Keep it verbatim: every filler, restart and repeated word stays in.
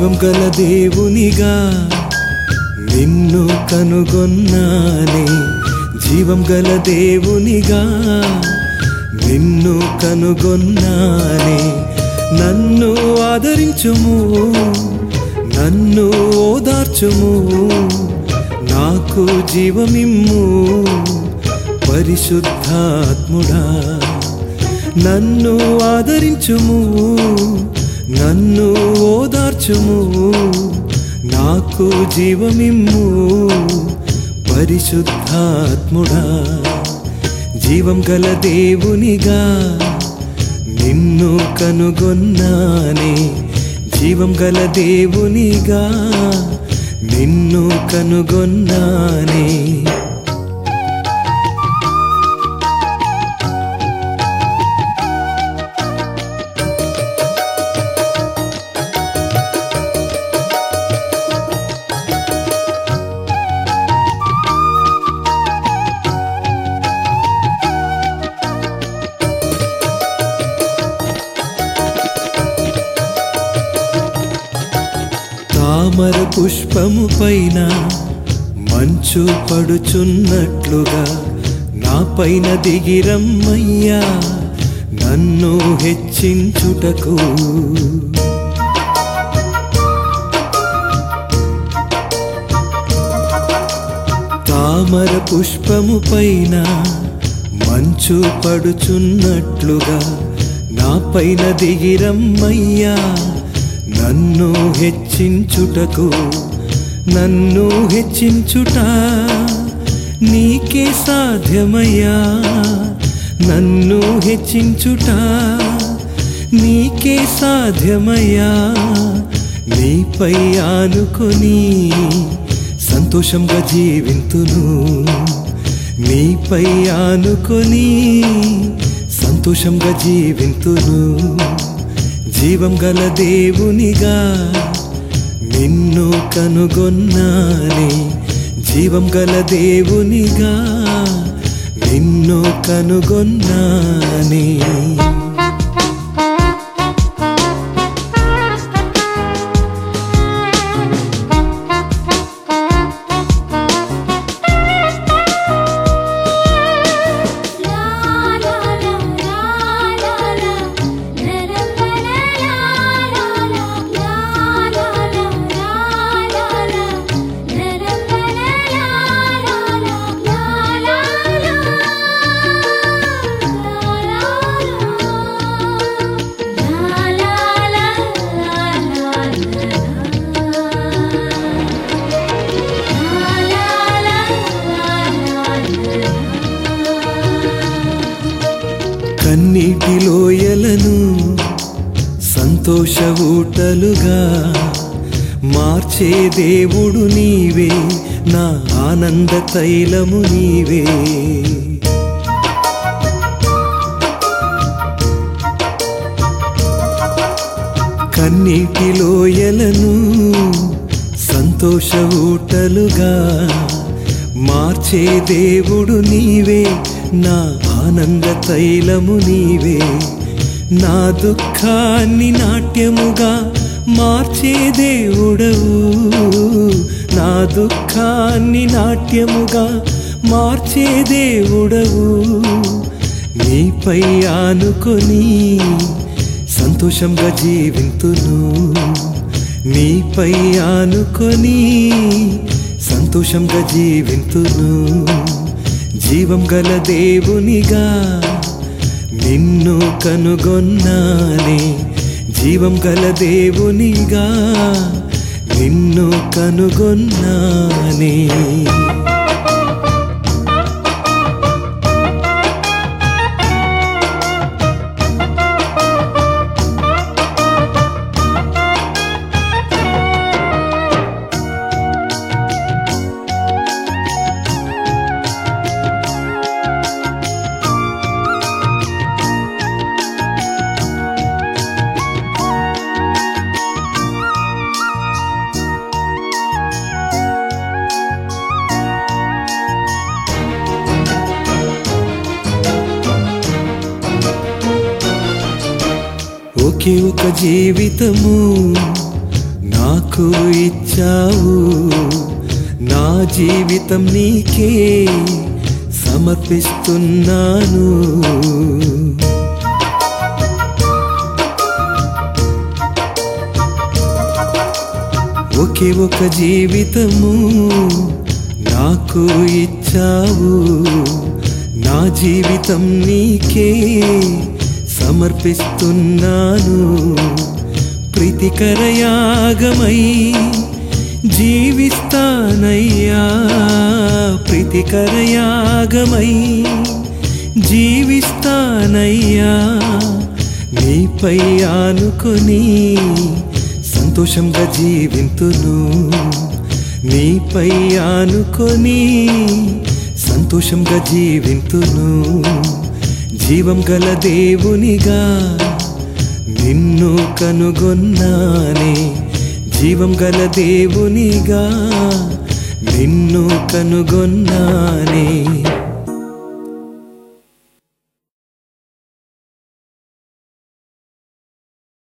జీవం గల దేవునిగా నిన్ను కనుగొన్నానే, జీవం గల దేవునిగా నిన్ను కనుగొన్నానే. నన్ను ఆదరించుము, నన్ను ఓదార్చుము, నాకు జీవమిమ్ము పరిశుద్ధాత్ముడా. నన్ను ఆదరించుము, నన్ను ఓదార్చుము, నాకు జీవమిమ్ము పరిశుద్ధాత్ముడా. జీవం గల దేవునిగా నిన్ను కనుగొన్నానే, జీవం గల దేవునిగా నిన్ను కనుగొన్నానే. తామర పుష్పము పైన మంచు పడుచున్నట్లుగా నా పైన దిగిరమ్మయ్యా నన్ను హెచ్చించుటకు. తామర పుష్పము పైన మంచు పడుచున్నట్లుగా నా పైన దిగిరమ్మయ్యా నన్ను హెచ్చించుటకు. నన్ను హెచ్చించుట నీకే సాధ్యమయ్యా, నన్ను హెచ్చించుట నీకే సాధ్యమయ్యా. నీపై ఆనుకొని సంతోషంగా జీవింతును, నీపై ఆనుకొని సంతోషంగా జీవింతును. జీవం గల దేవునిగా నిన్ను కనుగొన్నానే, జీవం గల దేవునిగా నిన్ను కనుగొన్నానే. కన్నీటి లోయలను సంతోష ఊటలుగా మార్చే దేవుడు నీవే, నా ఆనంద తైలము నీవే. కన్నీటి లోయలను సంతోష ఊటలుగా మార్చే దేవుడు నీవే, నా ఆనంద తైలము నీవే. నా దుఃఖాన్ని నాట్యముగా మార్చే దేవుడవు, నా దుఃఖాన్ని నాట్యముగా మార్చే దేవుడవు. నీపై ఆనుకొని సంతోషంగా జీవింతును, నీపై ఆనుకొని సంతోషంగా జీవింతును. జీవం గల దేవునిగా నిన్ను కనుగొన్నానే, జీవం గల దేవునిగా నిన్ను కనుగొన్నానే. ఒకే ఒక జీవితము నా నాకు ఇచ్చావు, నా జీవితం నీకే సమర్పిస్తున్నాను. ఒకే ఒక జీవితము నాకు ఇచ్చావు, నా జీవితం నీకే సమర్పిస్తున్నాను. ప్రీతికర యాగమై జీవిస్తానయ్యా, ప్రీతికర యాగమై జీవిస్తానయ్యా. నీపై ఆనుకొని సంతోషంగా జీవింతును, నీపై ఆనుకొని సంతోషంగా జీవింతును. జీవం గల దేవునిగా నిన్ను కనుగొన్నానే, జీవం గల దేవునిగా నిన్ను కనుగొన్నానే.